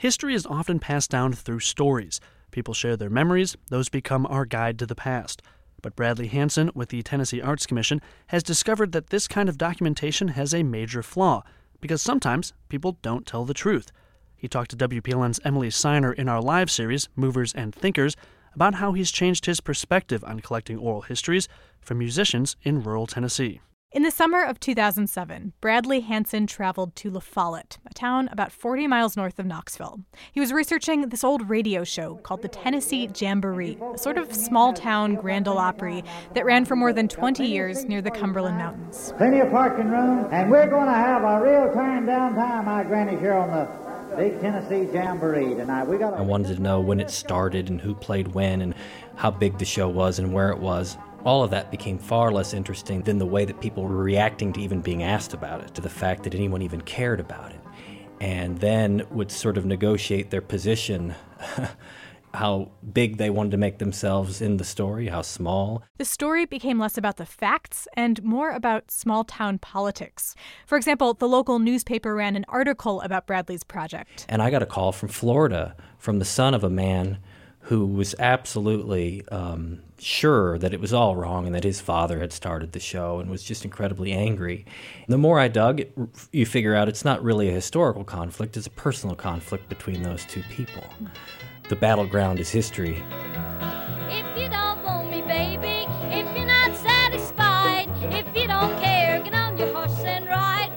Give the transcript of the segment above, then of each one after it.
History is often passed down through stories. People share their memories, those become our guide to the past. But Bradley Hansen with the Tennessee Arts Commission has discovered that this kind of documentation has a major flaw, because sometimes people don't tell the truth. He talked to WPLN's Emily Siner in our live series, Movers and Thinkers, about how he's changed his perspective on collecting oral histories from musicians in rural Tennessee. In the summer of 2007, Bradley Hansen traveled to La Follette, a town about 40 miles north of Knoxville. He was researching this old radio show called the Tennessee Jamboree, a sort of small-town Grand Ole Opry that ran for more than 20 years near the Cumberland Mountains. Plenty of parking room, and we're going to have a real turn-down time, my granny, here on the big Tennessee Jamboree tonight. I wanted to know when it started and who played when and how big the show was and where it was. All of that became far less interesting than the way that people were reacting to even being asked about it, to the fact that anyone even cared about it, and then would sort of negotiate their position, how big they wanted to make themselves in the story, how small. The story became less about the facts and more about small-town politics. For example, the local newspaper ran an article about Bradley's project. And I got a call from Florida, from the son of a man who was absolutely sure that it was all wrong and that his father had started the show and was just incredibly angry. The more I dug, you figure out it's not really a historical conflict, it's a personal conflict between those two people. The battleground is history. If you don't want me, baby, if you're not satisfied, if you don't care, get on your horse and ride.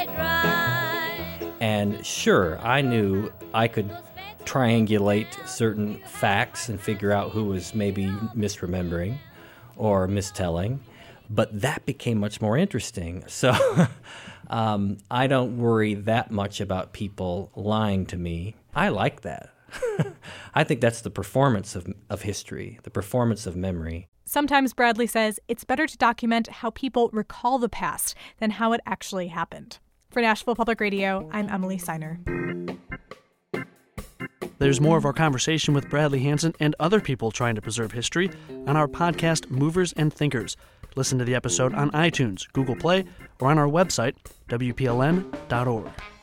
And sure, I knew I could triangulate certain facts and figure out who was maybe misremembering or mistelling, but that became much more interesting. So I don't worry that much about people lying to me. I like that. I think that's the performance of history, the performance of memory. Sometimes, Bradley says, it's better to document how people recall the past than how it actually happened. For Nashville Public Radio, I'm Emily Siner. There's more of our conversation with Bradley Hansen and other people trying to preserve history on our podcast, Movers and Thinkers. Listen to the episode on iTunes, Google Play, or on our website, WPLN.org.